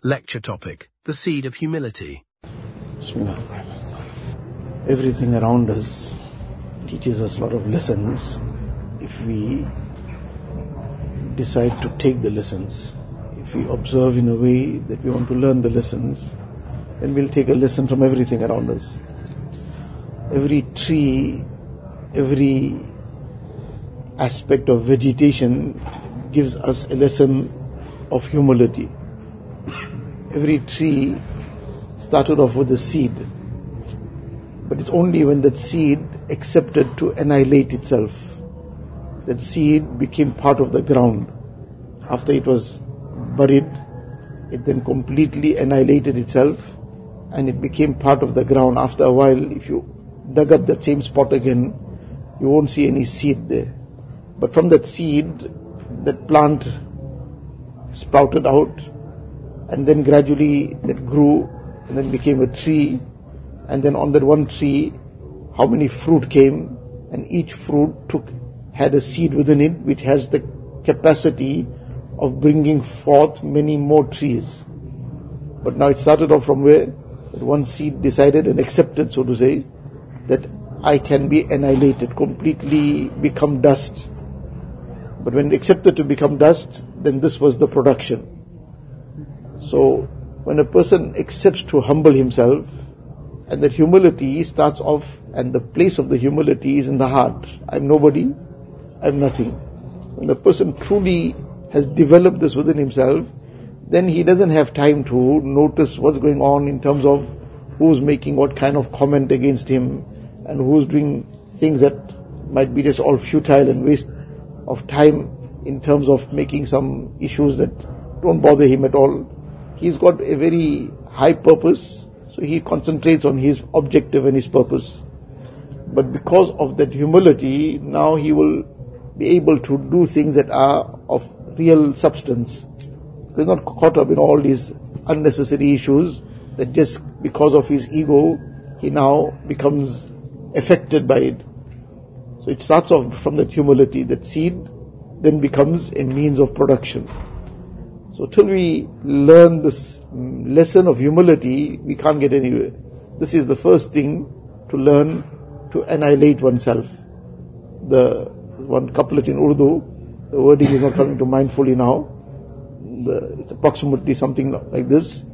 Lecture topic: The Seed of Humility. Everything around us teaches us a lot of lessons if we decide to take the lessons. If we observe in a way that we want to learn the lessons, then we'll take a lesson from everything around us. Every tree, every aspect of vegetation gives us a lesson of humility. Every tree started off with a seed, but it's only when that seed accepted to annihilate itself, that seed became part of the ground. After it was buried, it then completely annihilated itself and it became part of the ground. After a while, if you dug up that same spot again, you won't see any seed there. But from that seed, that plant sprouted out, and then gradually that grew and then became a tree, and then on that one tree, how many fruit came, and each fruit had a seed within it which has the capacity of bringing forth many more trees. But now it started off from where? That one seed decided and accepted, so to say, that I can be annihilated, completely become dust. But when it accepted to become dust, then this was the production. So when a person accepts to humble himself, and that humility starts off, and the place of the humility is in the heart. I'm nobody, I'm nothing. When the person truly has developed this within himself, then he doesn't have time to notice what's going on in terms of who's making what kind of comment against him, and who's doing things that might be just all futile and waste of time in terms of making some issues that don't bother him at all. He's got a very high purpose, so he concentrates on his objective and his purpose. But because of that humility, now he will be able to do things that are of real substance. He's not caught up in all these unnecessary issues that just because of his ego, he now becomes affected by it. So it starts off from that humility. That seed then becomes a means of production. So till we learn this lesson of humility, we can't get anywhere. This is the first thing to learn, to annihilate oneself. The one couplet in Urdu, the wording is not coming to mind fully now. It's approximately something like this.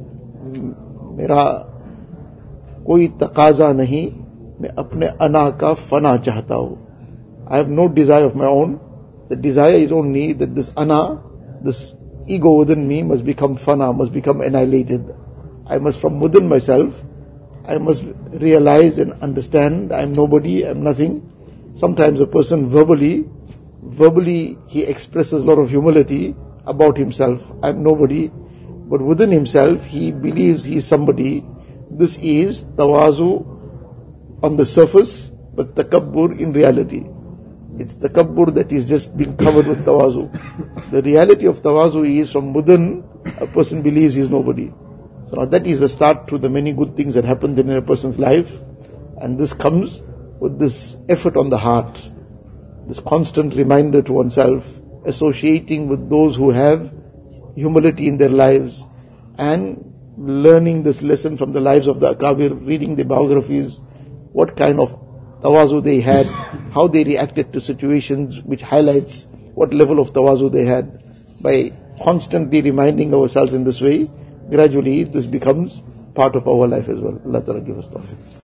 मेरा कोई तकाजा नहीं, मैं अपने अना का फना चाहता हूँ. I have no desire of my own. The desire is only that this ana, this ego within me must become fana, must become annihilated. I must, from within myself, I must realize and understand I am nobody, I am nothing. Sometimes a person verbally he expresses a lot of humility about himself. I am nobody. But within himself, he believes he is somebody. This is tawazu on the surface, but takabbur in reality. It's takabbur that is just being covered with tawazu. The reality of tawazu is from within, a person believes he is nobody. So now that is the start to the many good things that happen in a person's life. And this comes with this effort on the heart, this constant reminder to oneself, associating with those who have humility in their lives, and learning this lesson from the lives of the Akabir, reading the biographies, what kind of tawazu they had, how they reacted to situations, which highlights what level of tawazu they had. By constantly reminding ourselves in this way, gradually this becomes part of our life as well. Allah Ta'ala give us tawfiq.